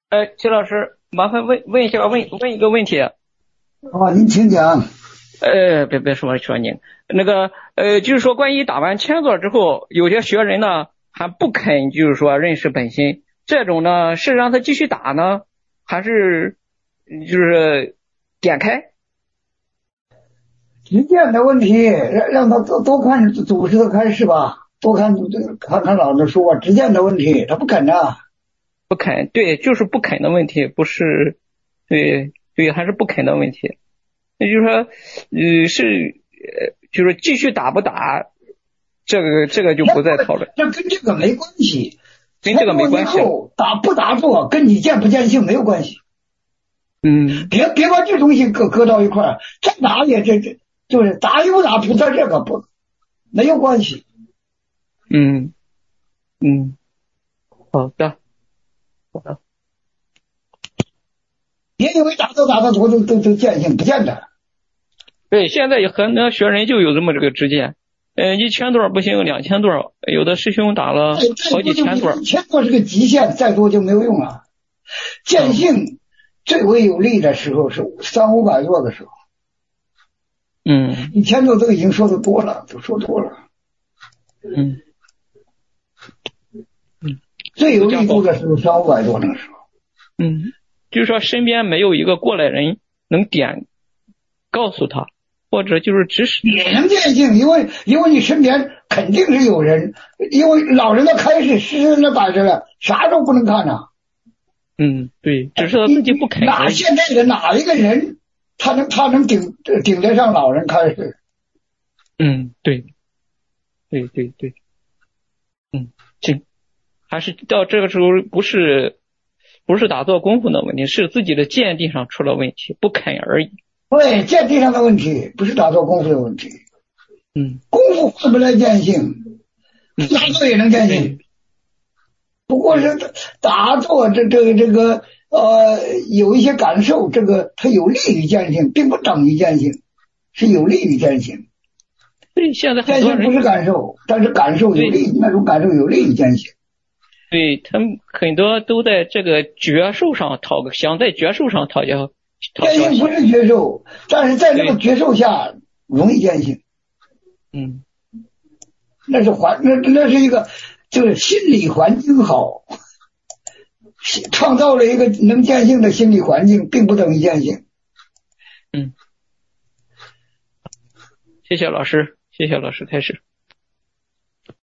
齐老师，麻烦问一下，问一个问题。 您请讲。 别说您那个就是说关于打完千座之后，有些学人呢还不肯，就是说认识本心，这种呢是让他继续打呢，还是就是点开？ 执见的问题，让他多看祖师的开示吧，多看看老的书啊。执见的问题，他不肯呐。 不肯，对，就是不肯的问题，不是，对，还是不肯的问题。那就是说，就是继续打不打，这个就不再讨论。 这跟这个没关系， 跟这个没关系。 打不打坐跟你见不见性没有关系。别把这东西搁到一块儿，这打也就是打与不打不在这个不没有关系。 好的。 别以为打坐都见性，不见得。 对，现在有很多学人就有这么这个执见，1000多不行，2000多，有的师兄打了好几千多。 1000多是个极限，再多就没有用了。见性最为有利的时候是300-500多的时候。1000多都已经说的多了，都说多了。最有力度的时候300-500多那个时候。 就是说身边没有一个过来人能点告诉他，或者就是指使。 也能见性，因为你身边肯定是有人，因为老人的开示实实在摆着了，啥都不能看呐。 对，只是他自己不肯。 现在的哪一个人，他能顶得上老人开示？ 对。行，还是到这个时候不是打坐功夫的问题，是自己的见地上出了问题，不肯而已。 对，见地上的问题，不是打坐功夫的问题。功夫换不来见性，打坐也能见性。不过是打坐这个有一些感受，这个它有利于见性，并不等于见性，是有利于见性。 对，现在很多人见性不是感受，但是感受有利，那种感受有利于见性。 对，他们很多都在这个觉受上想在觉受上讨教。 见性不是觉受，但是在这个觉受下容易见性。那是一个就是心理环境好，创造了一个能见性的心理环境，并不等于见性。 谢谢老师开始。